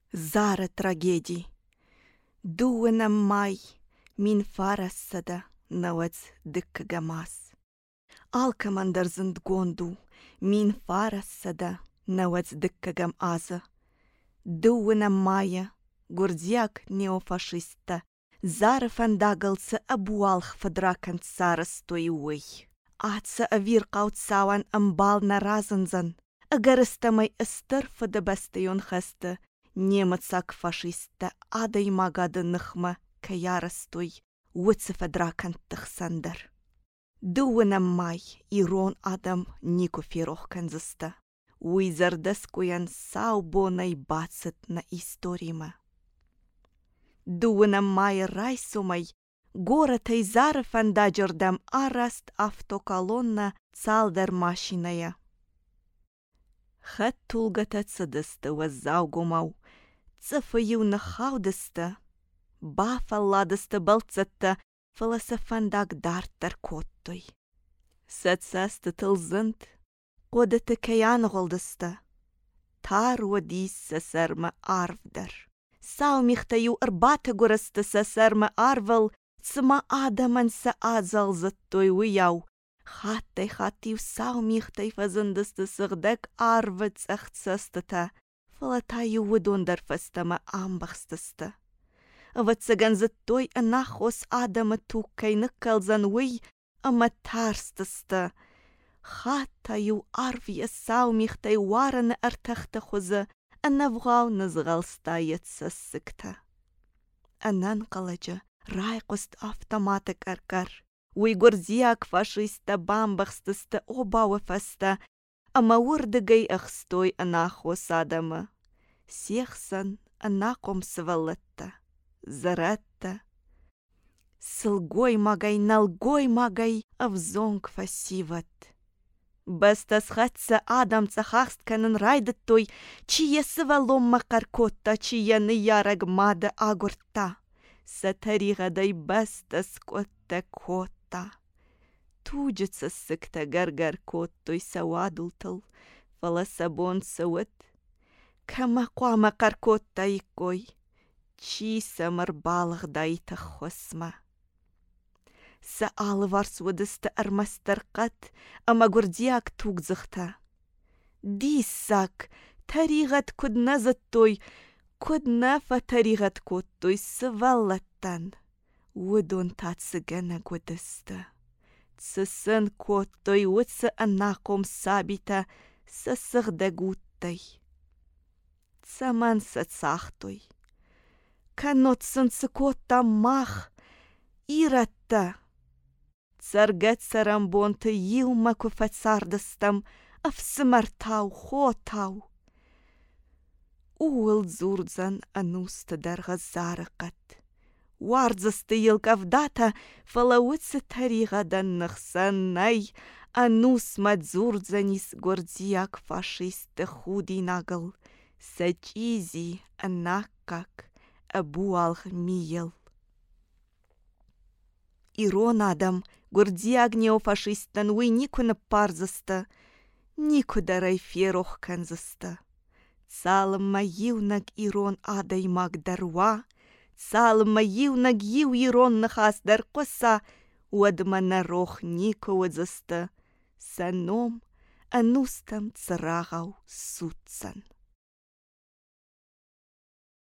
Zara tragedii. Duena mai min farasada nawaz dikkagamaz. Alkamandarzand gondu min farasada nawaz dikkagam aza. Duena maia gurdziak neofascista. Zara fandagalsa abualch verdrakant sarastoi ui. Atsa avirqaut sawan ambal narazanzan. Agarastamai astarfa de bastion gesta. Немецак фашиста адай магада нахма каярастой уца фадракантах сандер. Дуена май ирон адам нико фирох канзаста. Уизардескуян саубонай бацет на историма. Дуена май райсумай город айзара фандаджердам араст автоколонна цалдер машиная. Хаттулгата цадыста вазаугумау. Цафаю нахаудыста. Бафалладыста балцатта философандак дартар коттой. Сацаста тылзынт. Кодата каян голдыста. Тару дис сасарма арвдар. Саумихтаю арбата гораста сасарма арвал. Цма адаман са азалзаттой уяу. Хаттай хаттив саумихтай фазындысты сығдак арвыц ахцастыта. Фалатаю выдондар фастама амбахстысты. Вацаганзаттой анахос адама туккай ныккалзан уй аматарстысты. Хаттаю арвия саумихтай вараны артахта хозы анавғау нызғалстайет сассыкта. Анан қаладжа райқост автоматык аркар. Уйгурзиак фашиста бамбахстыста обауы фаста, ама урдыгай ахстой анахос адама. Сехсан анаком свалатта, заратта. Сылгой магай, налгой магай, авзонг фасиват. Бастасхатса адам цахахстканын райдаттой, чие свалом макаркотта, чие ныяраг мада агурта. Сатаригадай бастаскотта кот. Туджица сыкта гаргар коттой сауадултал, фаласабон сауат. Камакуама каркотта икой, чиса марбалах дайта хосма. Саалы варсуадыста армастарқат, амагурдиак тугзахта. Дисак, таригат кудна заттой, кудна фа таригат коттой саваллаттан. Удон тацыгана годыста. Цысын коттой уцы анаком сабита сасыгдагуттай. Цаман сацахтой. Канотсын цыкотта мах иратта. Царгат сарамбонты йылма куфацардыстам афсымартау хотау. Уыл зурдзан ануста дарга зарыкат. Варзасты йылкавдата фалауцы таригадан нахсаннай, анус мадзурдзанис гордияк фашисты худи нагыл, сачизи анаккак абуалх миел. Ирон адам гордияк неофашистан уй никуна парзаста, никуда райферох канзаста. Салым майюнак ирон адай магдаруа, Салма юнаг ю ирон нахас дар коса, уадмана рох нико уадзаста, саном анустам царагау сутсан.